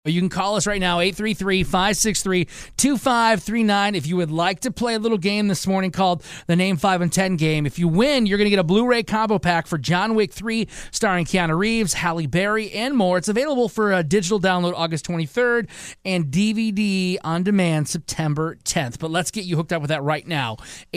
You can call us right now, 833-563-2539, if you would like to play a little game this morning called the Name 5 and 10 game. If you win, you're going to get a Blu-ray combo pack for John Wick 3, starring Keanu Reeves, Halle Berry, and more. It's available for a digital download August 23rd and DVD on demand September 10th. But let's get you hooked up with that right now,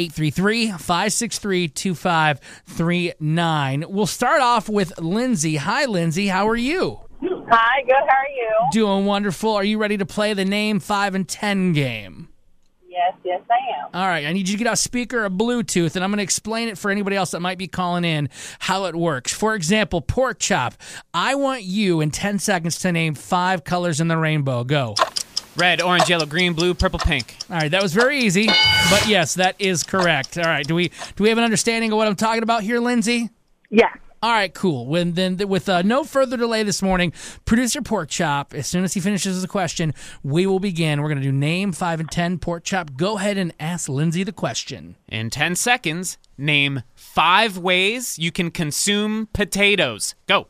833-563-2539. We'll start off with Lindsay. Hi, Lindsay. How are you? Hi, good. How are you? Doing wonderful. Are you ready to play the Name 5 and 10 game? Yes, I am. All right, I need you to get a speaker or Bluetooth, and I'm going to explain it for anybody else that might be calling in how it works. For example, pork chop. I want you in 10 seconds to name 5 colors in the rainbow. Go. Red, orange, yellow, green, blue, purple, pink. All right, that was very easy, but yes, that is correct. All right, do we have an understanding of what I'm talking about here, Lindsay? Yes. All right, cool. With no further delay this morning, producer Pork Chop, as soon as he finishes the question, we will begin. We're going to do Name 5 and 10. Pork Chop, go ahead and ask Lindsay the question. In 10 seconds, name 5 ways you can consume potatoes. Go.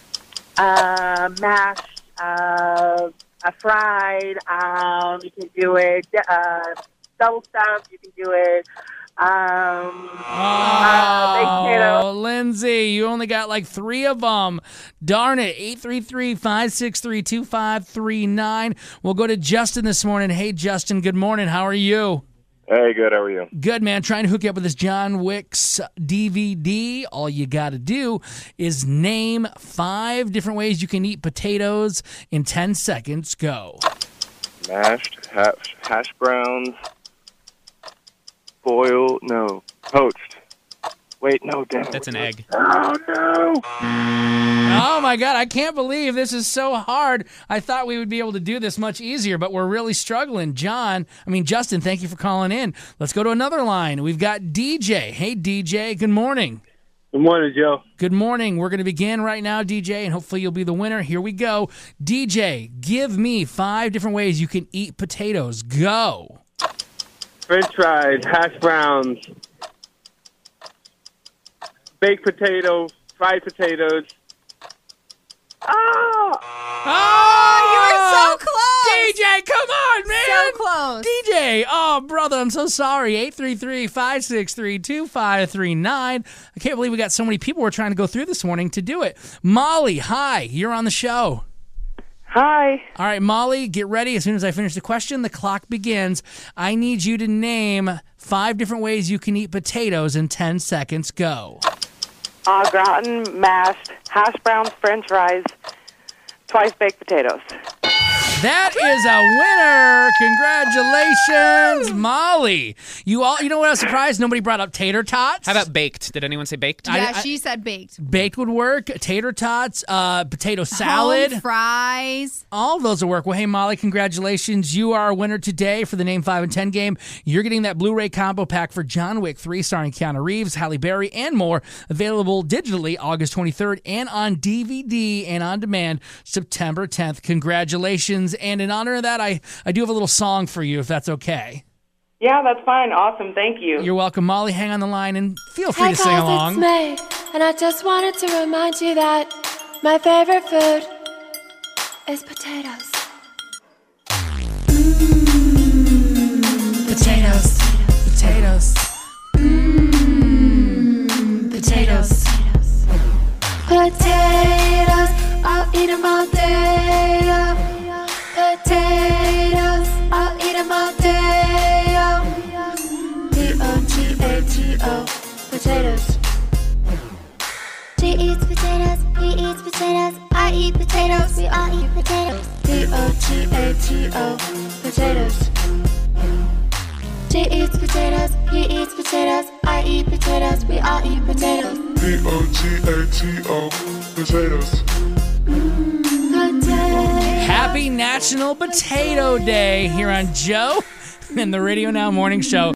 Mashed, fried, you can do it, double stuffed, you can do it, baked potato. Lindsay, you only got like 3 of them. Darn it. 833-563-2539. We'll go to Justin this morning. Hey, Justin, good morning. How are you? Hey, good. How are you? Good, man. Trying to hook you up with this John Wick's DVD. All you got to do is name 5 different ways you can eat potatoes in 10 seconds. Go. Mashed, hash browns, poached. Wait, no, damn it. That's an egg. Oh, no. Oh, my God. I can't believe this is so hard. I thought we would be able to do this much easier, but we're really struggling. Justin, thank you for calling in. Let's go to another line. We've got DJ. Hey, DJ. Good morning. Good morning, Joe. Good morning. We're going to begin right now, DJ, and hopefully you'll be the winner. Here we go. DJ, give me 5 different ways you can eat potatoes. Go. French fries, hash browns, baked potatoes, fried potatoes. Oh, you were so close. DJ, come on, man. So close. DJ, oh, brother, I'm so sorry. 833-563-2539. I can't believe we got so many people we're trying to go through this morning to do it. Molly, hi. You're on the show. Hi. All right, Molly, get ready. As soon as I finish the question, the clock begins. I need you to name 5 different ways you can eat potatoes in 10 seconds. Go. Gratin, mashed, hash browns, French fries, twice baked potatoes. That is a winner. Congratulations, Molly. You know what I was surprised? Nobody brought up tater tots. How about baked? Did anyone say baked? Yeah, she said baked. Baked would work. Tater tots, potato salad. Home fries. All of those will work. Well, hey, Molly, congratulations. You are a winner today for the Name 5 and 10 game. You're getting that Blu-ray combo pack for John Wick 3, starring Keanu Reeves, Halle Berry, and more. Available digitally August 23rd and on DVD and on demand September 10th. Congratulations. And in honor of that, I do have a little song for you, if that's okay. Yeah, that's fine. Awesome. Thank you. You're welcome, Molly. Hang on the line and feel free to sing along. It's May, and I just wanted to remind you that my favorite food is potatoes. Potatoes. Potatoes. Potatoes. Potatoes, I'll eat them all day. Potatoes, I'll eat them all day. P-O-T-A-T-O, potatoes. She eats potatoes, he eats potatoes, I eat potatoes, we all eat potatoes. P-O-T-A-T-O, potatoes. She eats potatoes, he eats potatoes, I eat potatoes, we all eat potatoes. P-O-T-A-T-O, potatoes. Happy National Potato Day here on Joe and the Radio Now Morning Show.